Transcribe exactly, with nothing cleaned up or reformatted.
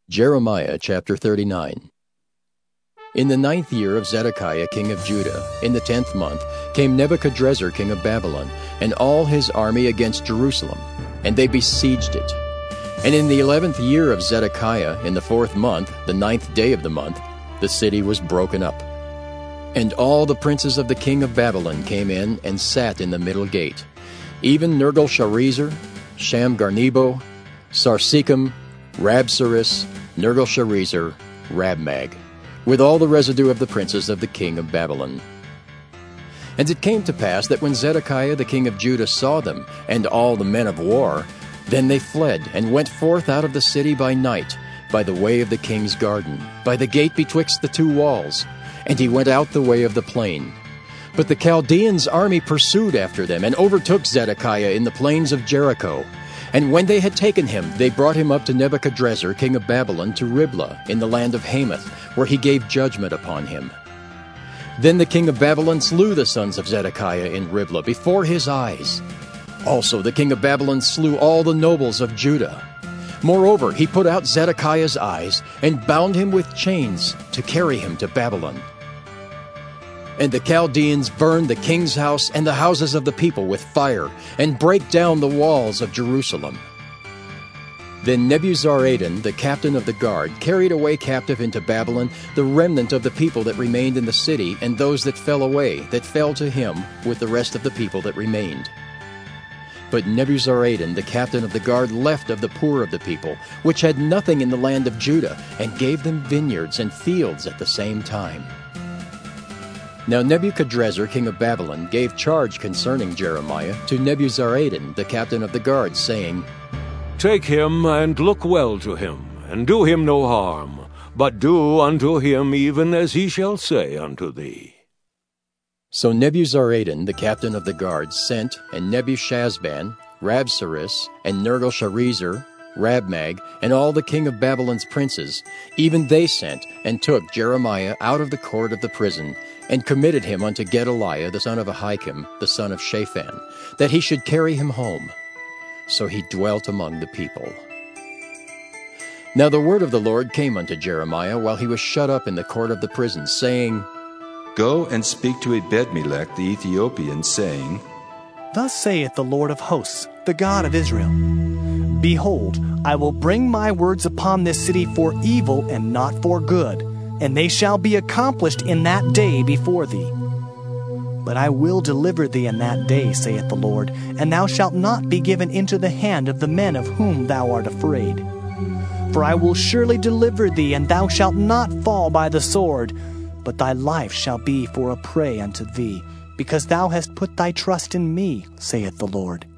Jeremiah chapter thirty-nine. In the ninth year of Zedekiah king of Judah, in the tenth month, came Nebuchadrezzar king of Babylon, and all his army against Jerusalem, and they besieged it. And in the eleventh year of Zedekiah, in the fourth month, the ninth day of the month, the city was broken up. And all the princes of the king of Babylon came in and sat in the middle gate, even Nergal-Sharezer, Shamgar-Nebo, Sarsekim, Rabsaris, Nergal-Sharezer, Rabmag, with all the residue of the princes of the king of Babylon. And it came to pass that when Zedekiah the king of Judah saw them, and all the men of war, then they fled, and went forth out of the city by night, by the way of the king's garden, by the gate betwixt the two walls, and he went out the way of the plain. But the Chaldeans' army pursued after them, and overtook Zedekiah in the plains of Jericho. And when they had taken him, they brought him up to Nebuchadrezzar king of Babylon to Riblah in the land of Hamath, where he gave judgment upon him. Then the king of Babylon slew the sons of Zedekiah in Riblah before his eyes. Also the king of Babylon slew all the nobles of Judah. Moreover, he put out Zedekiah's eyes, and bound him with chains to carry him to Babylon. And the Chaldeans burned the king's house and the houses of the people with fire, and brake down the walls of Jerusalem. Then Nebuzaradan, the captain of the guard, carried away captive into Babylon the remnant of the people that remained in the city, and those that fell away, that fell to him with the rest of the people that remained. But Nebuzaradan, the captain of the guard, left of the poor of the people, which had nothing in the land of Judah, and gave them vineyards and fields at the same time. Now Nebuchadrezzar king of Babylon gave charge concerning Jeremiah to Nebuzaradan, the captain of the guard, saying, Take him, and look well to him, and do him no harm, but do unto him even as he shall say unto thee. So Nebuzaradan, the captain of the guard, sent, and Nebushazban, Rabsaris, and Nergal-Sharezer, Rabmag, and all the king of Babylon's princes, even they sent, and took Jeremiah out of the court of the prison, and committed him unto Gedaliah the son of Ahikam, the son of Shaphan, that he should carry him home. So he dwelt among the people. Now the word of the Lord came unto Jeremiah while he was shut up in the court of the prison, saying, Go and speak to Ebed-melech the Ethiopian, saying, Thus saith the Lord of hosts, the God of Israel, Behold, I will bring my words upon this city for evil and not for good, and they shall be accomplished in that day before thee. But I will deliver thee in that day, saith the Lord, and thou shalt not be given into the hand of the men of whom thou art afraid. For I will surely deliver thee, and thou shalt not fall by the sword, but thy life shall be for a prey unto thee, because thou hast put thy trust in me, saith the Lord.